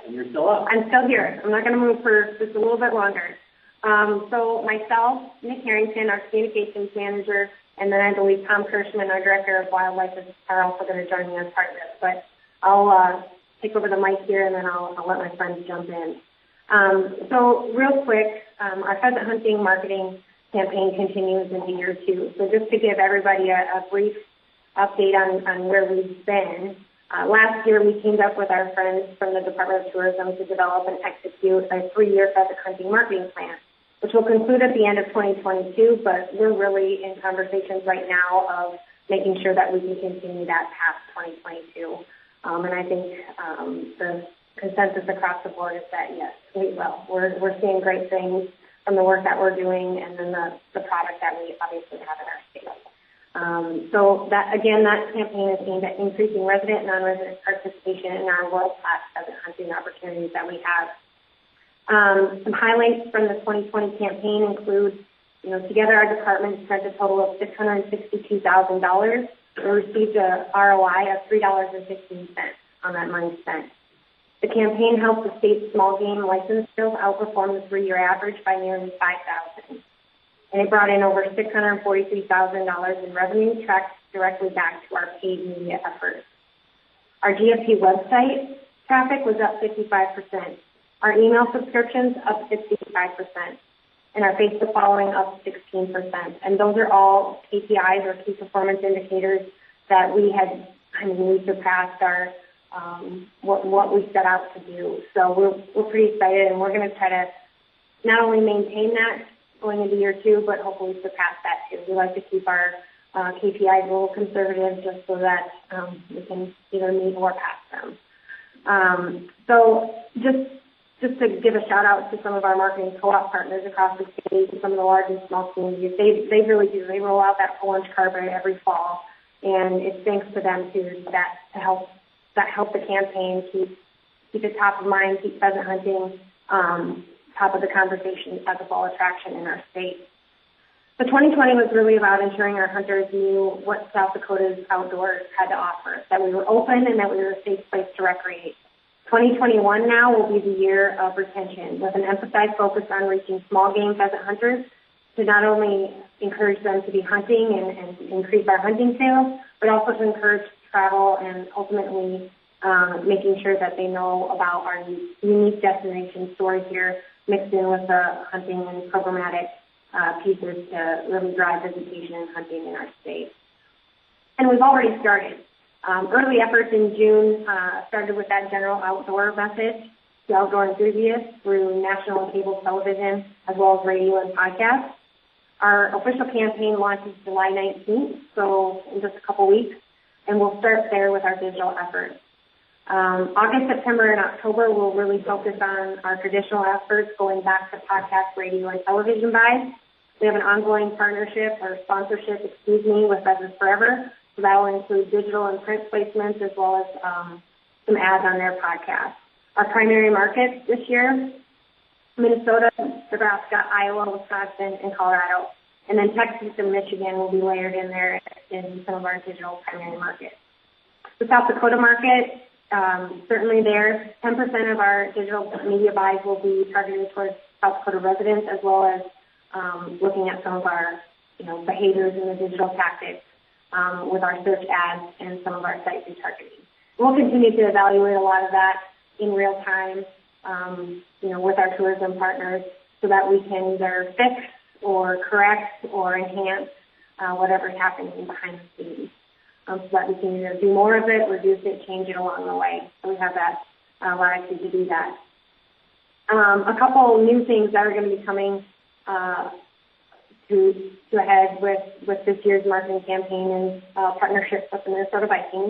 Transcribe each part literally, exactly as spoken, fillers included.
And you're still up. I'm still here. I'm not going to move for just a little bit longer. Um, so myself, Nick Harrington, our communications manager, and then I believe Tom Kirschman, our director of wildlife, are also going to join me as part of this. But I'll uh, take over the mic here, and then I'll, I'll let my friends jump in. Um, so real quick, um, our pheasant hunting marketing campaign continues into year two. So just to give everybody a, a brief update on, on where we've been, uh, last year we teamed up with our friends from the Department of Tourism to develop and execute a three-year pheasant hunting marketing plan, which will conclude at the end of twenty twenty-two, but we're really in conversations right now of making sure that we can continue that past twenty twenty-two. Um, and I think um, the consensus across the board is that, yes, we will. We're, we're seeing great things from the work that we're doing and then the, the product that we obviously have in our state. Um, so that, again, that campaign is aimed at increasing resident and non-resident participation in our world-class pheasant hunting opportunities that we have. Um, some highlights from the twenty twenty campaign include, you know, together our department spent a total of six hundred sixty-two thousand dollars. We received a R O I of three dollars and fifteen cents on that money spent. The campaign helped the state's small game license sales outperform the three-year average by nearly five thousand dollars. And it brought in over six hundred forty-three thousand dollars in revenue tracked directly back to our paid media efforts. Our G F P website traffic was up fifty-five percent. Our email subscriptions up sixty-five percent. And our Facebook following up sixteen percent. And those are all K P Is or key performance indicators that we had, I mean, we surpassed our, um, what, what we set out to do. So we're, we're pretty excited, and we're going to try to not only maintain that going into year two, but hopefully surpass that too. We like to keep our uh, K P Is a little conservative just so that um, we can either meet or pass them. Um, so just Just to give a shout out to some of our marketing co-op partners across the state, some of the large and small communities, they they really do. They roll out that orange carpet every fall, and it's thanks to them too that to help that help the campaign keep keep it top of mind, keep pheasant hunting um, top of the conversation as a fall attraction in our state. So twenty twenty was really about ensuring our hunters knew what South Dakota's outdoors had to offer, that we were open and that we were a safe place to recreate. twenty twenty-one now will be the year of retention, with an emphasized focus on reaching small game pheasant hunters to not only encourage them to be hunting and, and increase our hunting sales, but also to encourage travel and ultimately um, making sure that they know about our unique destination story here, mixed in with the hunting and programmatic uh, pieces to really drive visitation and hunting in our state. And we've already started. Um, early efforts in June uh, started with that general outdoor message to outdoor enthusiasts through national and cable television, as well as radio and podcasts. Our official campaign launches July nineteenth, so in just a couple weeks, and we'll start there with our digital efforts. Um, August, September, and October will really focus on our traditional efforts going back to podcast, radio, and television buys. We have an ongoing partnership or sponsorship, excuse me, with Pheasants Forever. So that will include digital and print placements as well as um, some ads on their podcast. Our primary markets this year, Minnesota, Nebraska, Iowa, Wisconsin, and Colorado. And then Texas and Michigan will be layered in there in some of our digital primary markets. The South Dakota market, um, certainly there, ten percent of our digital media buys will be targeted towards South Dakota residents, as well as um, looking at some of our, you know, behaviors in the digital tactics. Um, with our search ads and some of our site retargeting. We'll continue to evaluate a lot of that in real time, um, you know, with our tourism partners so that we can either fix or correct or enhance uh, whatever's happening behind the scenes um, so that we can either do more of it, reduce it, change it along the way. So we have that uh, latitude to do that. Um, a couple new things that are going to be coming uh, to, to ahead with, with this year's marketing campaign and uh, partnerships with the Minnesota Vikings.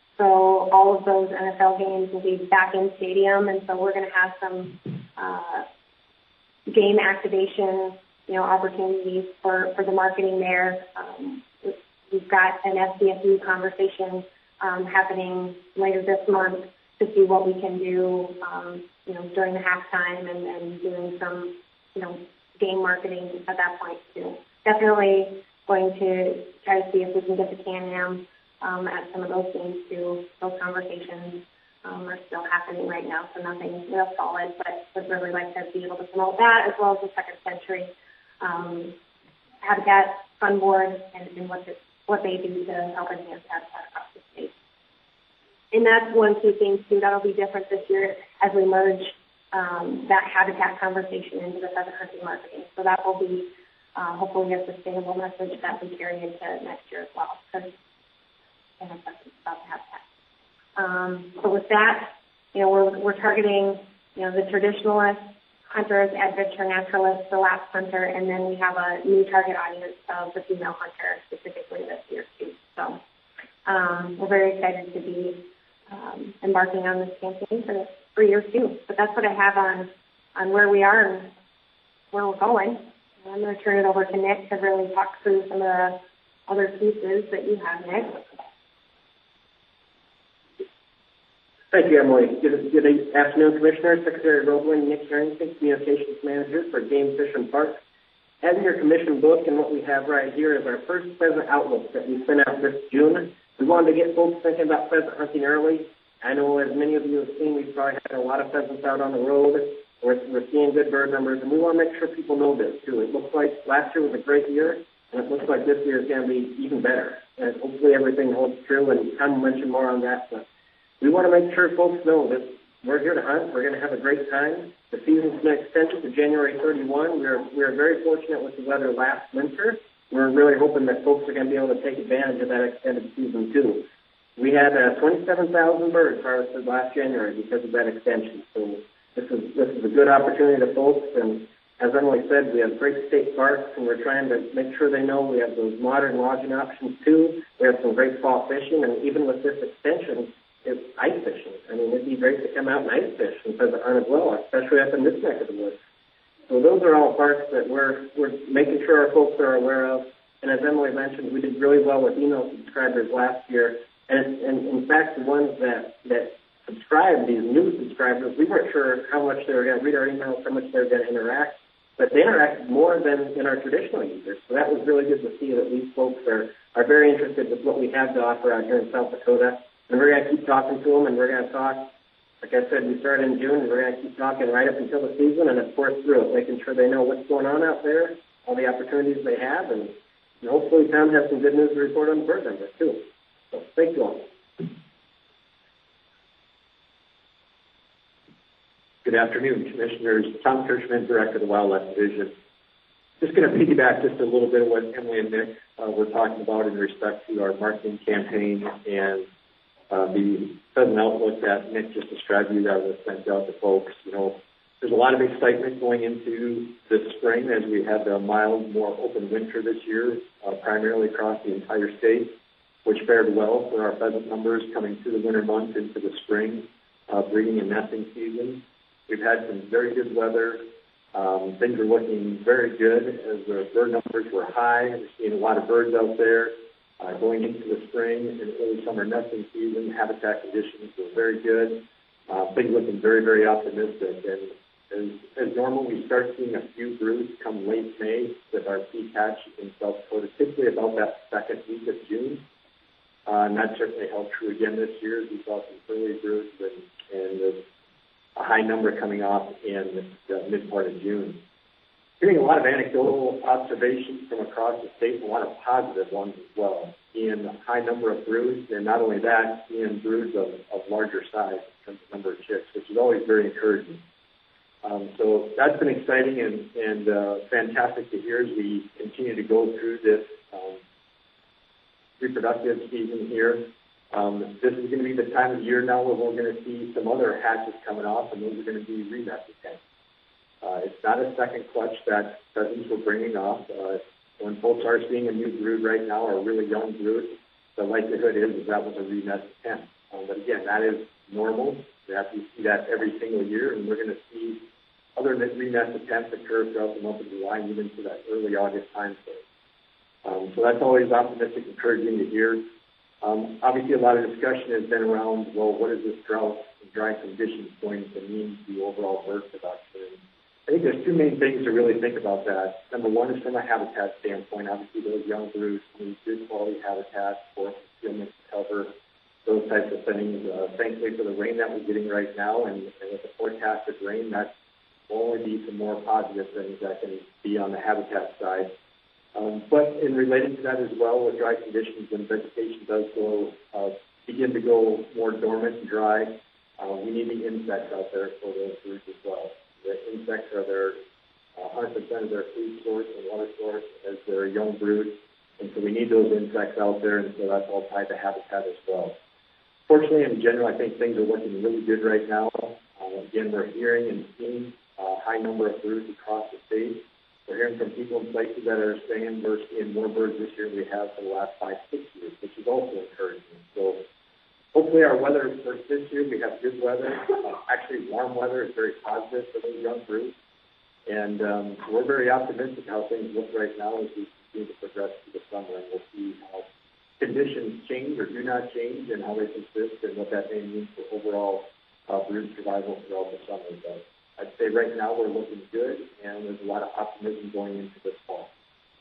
So all of those N F L games will be back in stadium, and so we're going to have some uh, game activation, you know, opportunities for, for the marketing there. Um, we've got an S D S U conversation um, happening later this month to see what we can do, um, you know, during the halftime and, and doing some, you know, game marketing at that point too. Definitely going to try to see if we can get the Can-Am um, at some of those games too, those conversations. um, are still happening right now, so nothing real solid, but would really like to be able to promote that as well as the Second Century um, Habitat Fund Board and, and what, the, what they do to help enhance habitat across the state. And that's one key thing, too, that'll be different this year as we merge um, that habitat conversation into the pheasant hunting marketing. So that will be uh, hopefully a sustainable message that we carry into next year as well, because about the habitat. Um, so with that, you know, we're, we're targeting, you know, the traditionalist hunters, adventure naturalists, the lapsed hunter, and then we have a new target audience of the female hunter specifically this year too. So um, we're very excited to be um, embarking on this campaign for this for year two. But that's what I have on on where we are and where we're going. And I'm going to turn it over to Nick to really talk through some of the other pieces that you have, Nick. Thank you, Emily. Good, good afternoon, Commissioner. Secretary Roebling, Nick Harrington, Communications Manager for Game Fish and Parks. As in your commission book, and what we have right here is our first pheasant outlook that we sent out this June. We wanted to get folks thinking about pheasant hunting early. I know, as many of you have seen, we've probably had a lot of pheasants out on the road. We're, we're seeing good bird numbers, and we want to make sure people know this, too. It looks like last year was a great year, and it looks like this year is going to be even better. And hopefully everything holds true, and Tom will mention more on that. But we want to make sure folks know that we're here to hunt. We're going to have a great time. The season's been extended to January thirty-first. We're, we're very fortunate with the weather last winter. We're really hoping that folks are going to be able to take advantage of that extended season, too. We had uh, twenty-seven thousand birds harvested last January because of that extension. So this is, this is a good opportunity to folks. And as Emily said, we have great state parks, and we're trying to make sure they know we have those modern lodging options, too. We have some great fall fishing, and even with this extension, it's ice fishing. I mean, it'd be great to come out and ice fish and pheasant hunt as well, especially up in this neck of the woods. So those are all parks that we're we're making sure our folks are aware of. And as Emily mentioned, we did really well with email subscribers last year. And, and in fact, the ones that, that subscribed, these new subscribers, we weren't sure how much they were going to read our emails, how much they were going to interact. But they interacted more than, than our traditional users. So that was really good to see that these folks are, are very interested with what we have to offer out here in South Dakota. And we're going to keep talking to them, and we're going to talk, like I said, we started in June, and we're going to keep talking right up until the season, and of course through it, making sure they know what's going on out there, all the opportunities they have, and, and hopefully Tom has some good news to report on the bird numbers, too. So thank you all. Good afternoon, Commissioners. Tom Kirschman, Director of the Wildlife Division. Just going to piggyback just a little bit of what Emily and Nick uh, were talking about in respect to our marketing campaign and Uh, the pheasant outlook that Nick just described to you that was sent out to folks. You know, there's a lot of excitement going into this spring as we had a mild, more open winter this year, uh, primarily across the entire state, which fared well for our pheasant numbers coming through the winter months into the spring, uh, breeding and nesting season. We've had some very good weather. Um, things are looking very good as the bird numbers were high. We're seeing a lot of birds out there. Uh, going into the spring and early summer nesting season, habitat conditions were very good. Uh, things looking very, very optimistic. And as, as normal, we start seeing a few broods come late May with our peak hatch in South Dakota, typically about that second week of June. Uh, and that certainly held true again this year. We saw some early broods and, and a high number coming off in the mid part of June. Hearing a lot of anecdotal observations from across the state and a lot of positive ones as well. Seeing a high number of broods, and not only that, seeing broods of, of larger size in terms of number of chicks, which is always very encouraging. Um, so that's been exciting and, and uh, fantastic to hear as we continue to go through this um, reproductive season here. Um, this is going to be the time of year now where we're going to see some other hatches coming off, and those are going to be re-nested hens. Uh, it's not a second clutch that pheasants were bringing off. Uh, when folks are seeing a new brood right now, or a really young brood, the likelihood is, is that was a re-nested hen. Um, but again, that is normal. We have to see that every single year, and we're going to see other re-nest attempts occur throughout the month of July and even to that early August time frame. Um, so that's always optimistic, encouraging to hear. Um, obviously, a lot of discussion has been around, well, what is this drought and dry conditions going to mean to the overall bird production? I think there's two main things to really think about that. Number one is from a habitat standpoint. Obviously, those young broods need good quality habitat for concealment cover. those types of things. Uh, thankfully for the rain that we're getting right now, and, and with the forecasted rain, that will only be some more positive things that can be on the habitat side. Um, but in related to that as well, with dry conditions, when vegetation does go uh, begin to go more dormant and dry, uh, we need the insects out there for those broods as well. The insects are their uh, one hundred percent of their food source and water source as their young brood, and so we need those insects out there, and so that's all tied to habitat as well. Fortunately, in general, I think things are looking really good right now. Uh, again, we're hearing and seeing a high number of broods across the state. We're hearing from people in places that are saying we're seeing more birds this year than we have for the last five, six years, which is also encouraging. So hopefully our weather for this year, we have good weather. Uh, actually, warm weather is very positive for those young broods. And um, we're very optimistic how things look right now as we continue to progress through the summer. And we'll see how conditions change or do not change and how they persist and what that may mean for overall uh, brood survival throughout the summer. But I'd say right now we're looking good, and there's a lot of optimism going into this fall.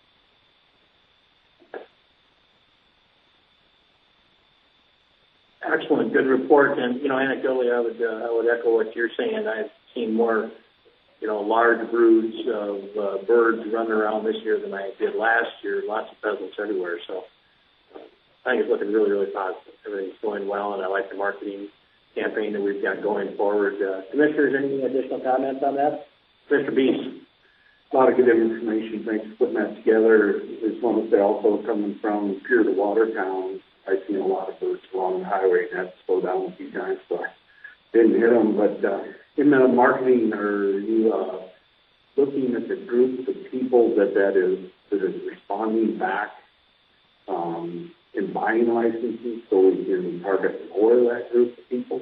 Excellent, good report. And you know, anecdotally, I would uh, I would echo what you're saying. I've seen more, you know, large broods of uh, birds running around this year than I did last year. Lots of pheasants everywhere. So uh, I think it's looking really, really positive. Everything's going well, and I like the marketing campaign that we've got going forward. Uh, Commissioners, any additional comments on that? Mister Beast. A lot of good information. Thanks for putting that together. I just want to say also, coming from Pure to Watertown, I've seen a lot of birds along the highway and had to slow down a few times, so I didn't hit them. But uh, in the marketing, are you uh, looking at the groups of people that that is that is responding back um, in buying licenses, so we can target more of that group of people?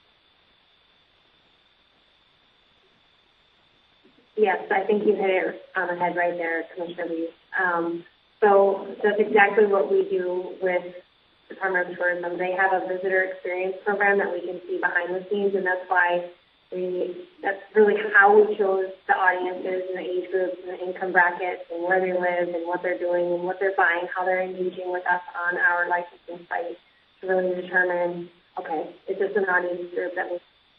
Yes, I think you hit it on the head right there, Commissioner Lee. Um, so that's exactly what we do with Department of Tourism. They have a visitor experience program that we can see behind the scenes, and that's why we, that's really how we chose the audiences and the age groups and the income brackets and where they live and what they're doing and what they're buying, how they're engaging with us on our licensing site to really determine, okay, is this an audience group that we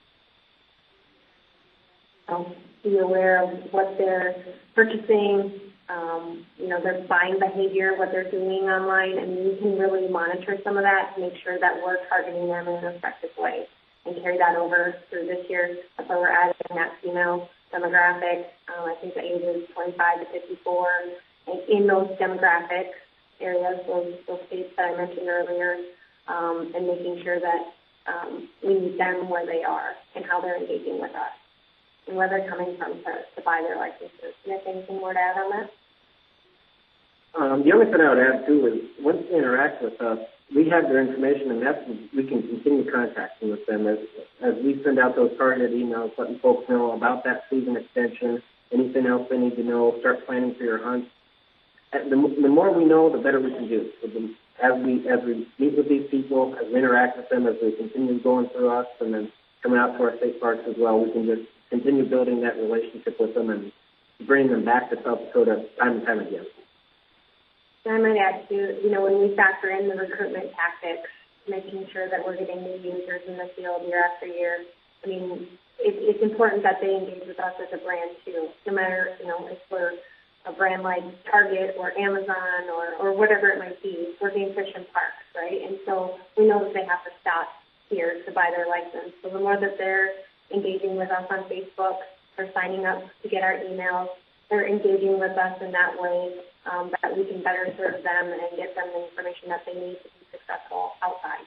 um, be aware of what they're purchasing, um, you know, their buying behavior, what they're doing online, and we can really monitor some of that to make sure that we're targeting them in an effective way and carry that over through this year. That's why we're adding that female demographic. Um, I think the age is twenty-five to fifty-four. And in those demographic areas, those, those states that I mentioned earlier, um, and making sure that um, we meet them where they are and how they're engaging with us and where they're coming from to, to buy their licenses. Nick, anything more to add on that? Um, the only thing I would add, too, is once they interact with us, we have their information, and that's we can continue contacting with them as, as we send out those targeted emails, letting folks know about that season extension, anything else they need to know, start planning for your hunt. The, the more we know, the better we can do. So the, as we as we meet with these people, as we interact with them, as they continue going through us, and then coming out to our state parks as well, we can just continue building that relationship with them and bring them back to South Dakota time and time again. And I might add too, you know, when we factor in the recruitment tactics, making sure that we're getting new users in the field year after year, I mean, it, it's important that they engage with us as a brand too, no matter, you know, if we're a brand like Target or Amazon or, or whatever it might be. We're Game Fish and Parks, right? And so we know that they have to stop here to buy their license. So the more that they're engaging with us on Facebook, they're signing up to get our emails, they're engaging with us in that way, um, that we can better serve them and get them the information that they need to be successful outside.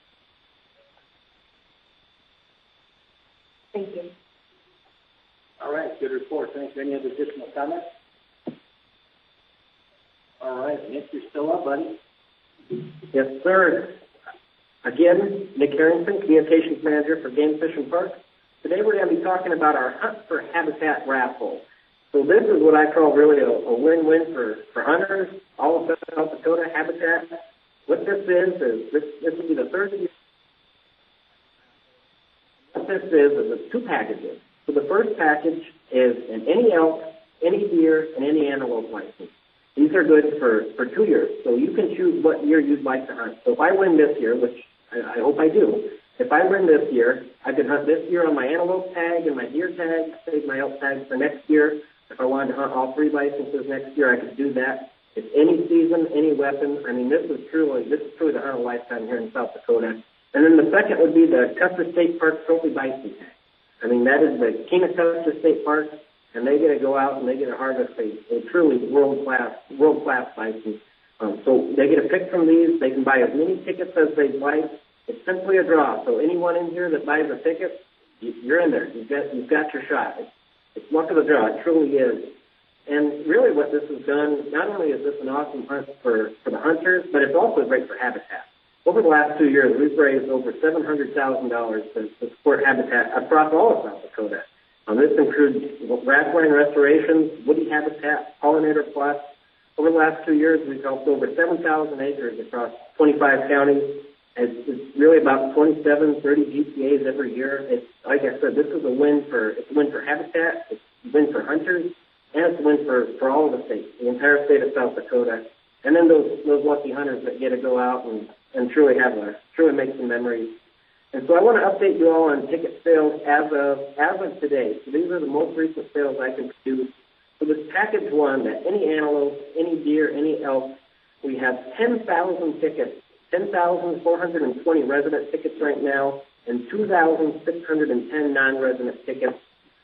Thank you. All right, good report. Thanks. Any other additional comments? All right, Nick, you're still up, buddy. Yes, sir. Again, Nick Harrington, Communications Manager for Game Fish and Parks. Today we're going to be talking about our Hunt for Habitat raffle. So this is what I call really a, a win-win for, for hunters, all of South Dakota, Habitat. What this is, is this, this will be the third year. What this is, is it's two packages. So the first package is an any elk, any deer, and any antelope license. These are good for, for two years. So you can choose what year you'd like to hunt. So if I win this year, which I, I hope I do. If I win this year, I could hunt this year on my antelope tag and my deer tag, save my elk tags for next year. If I wanted to hunt all three licenses next year, I could do that. It's any season, any weapon. I mean, this is truly, this is truly the hunt of a lifetime here in South Dakota. And then the second would be the Custer State Park Trophy Bison tag. I mean, that is the King of Custer State Park, and they get to go out and they get to harvest a, a truly world-class, world-class bison. Um, so they get a pick from these. They can buy as many tickets as they'd like. It's simply a draw. So anyone in here that buys a ticket, you, you're in there. You've got, you've got your shot. It's, it's luck of the draw. It truly is. And really what this has done, not only is this an awesome hunt for, for the hunters, but it's also great for habitat. Over the last two years, we've raised over seven hundred thousand dollars to, to support habitat across all of South Dakota. Um, this includes grassland restorations, woody habitat, pollinator plots. Over the last two years, we've helped over seven thousand acres across twenty-five counties. It's, it's really about twenty-seven, thirty G P As every year. It's, like I said, this is a win for, it's a win for habitat, it's a win for hunters, and it's a win for, for all of the states, the entire state of South Dakota. And then those, those lucky hunters that get to go out and, and truly have a, truly make some memories. And so I want to update you all on ticket sales as of, as of today. So these are the most recent sales I can produce. For this package one, that any antelope, any deer, any elk, we have ten thousand tickets, ten thousand four hundred twenty resident tickets right now, and two thousand six hundred ten non-resident tickets.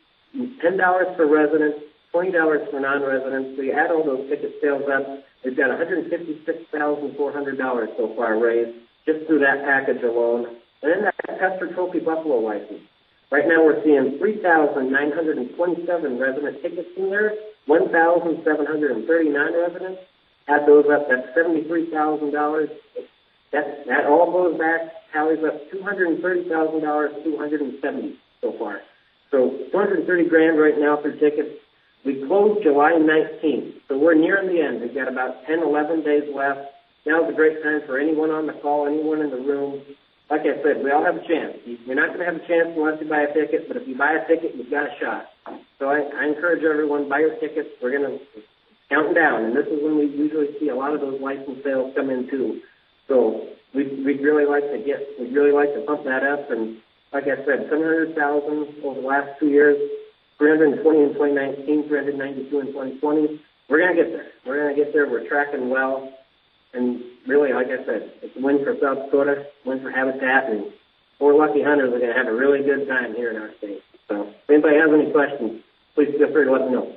ten dollars for residents, twenty dollars for non-residents. So you add all those ticket sales up, we've got one hundred fifty-six thousand four hundred dollars so far raised just through that package alone. And then that Custer Trophy Buffalo license. Right now we're seeing three thousand nine hundred twenty-seven resident tickets in there, one thousand seven hundred thirty non-residents. Add those up, that's seventy-three thousand dollars. That, that all goes back, tallies up two hundred thirty thousand dollars, two hundred seventy so far. So two hundred thirty grand right now for tickets. We closed July nineteenth, so we're nearing the end. We've got about ten, eleven days left. Now's a great time for anyone on the call, anyone in the room. Like I said, we all have a chance. You're not going to have a chance unless you buy a ticket, but if you buy a ticket, you've got a shot. So I, I encourage everyone, buy your tickets. We're going to count down, and this is when we usually see a lot of those license sales come in too. So we'd, we'd really like to get, we'd really like to pump that up. And like I said, seven hundred thousand over the last two years, three hundred twenty in twenty nineteen, three hundred ninety-two in twenty twenty. We're going to get there. We're going to get there. We're tracking well. And really, like I said, it's a win for South Dakota, win for habitat, and four lucky hunters are going to have a really good time here in our state. So if anybody has any questions, please feel free to let me know.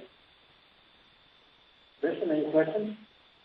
Christian, any questions?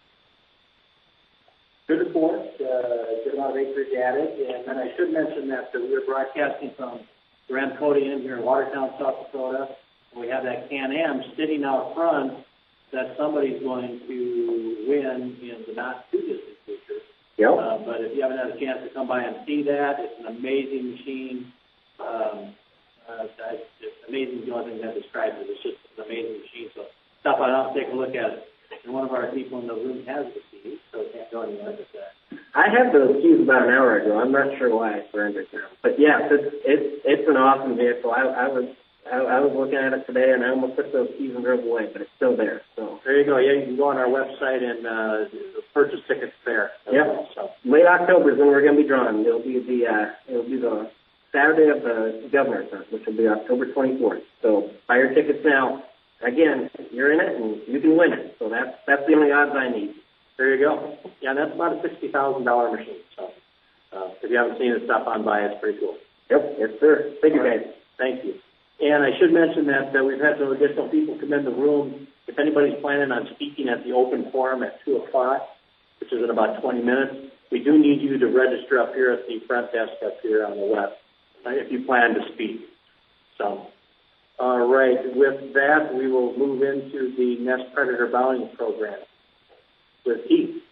Good report, uh, good amount of acreage added, and then I should mention that uh, we're broadcasting from Grand Podium here in Watertown, South Dakota. We have that Can-Am sitting out front that somebody's going to win in the not-too-distant future. Yep. Uh, but if you haven't had a chance to come by and see that, it's an amazing machine. Um, uh, it's amazing, the only thing that describes it. It's just an amazing machine. So stop on out and take a look at it. And one of our people in the room has the keys, so can't go anywhere with that. I had those keys about an hour ago. I'm not sure why I surrendered them. But yes, it's it's it's an awesome vehicle. I, I was I, I was looking at it today, and I almost took those keys and drove away, but it's still there. So there you go. Yeah, you can go on our website and uh, purchase tickets there. Yep. So late October is when we're going to be drawing. It'll be the uh, it'll be the Saturday of the governor's hunt, which will be October twenty-fourth. So buy your tickets now. Again, you're in it, and you can win it. So that's that's the only odds I need. There you go. Yeah, that's about a sixty thousand dollar machine. So uh, if you haven't seen it, stop on by. It's pretty cool. Yep. Yes, sir. Thank you, guys. Thank you. And I should mention that uh, we've had some additional people come in the room. If anybody's planning on speaking at the open forum at two o'clock, which is in about twenty minutes, we do need you to register up here at the front desk up here on the left uh, if you plan to speak. So, all right. With that, we will move into the Nest Predator Bounty Program with Keith.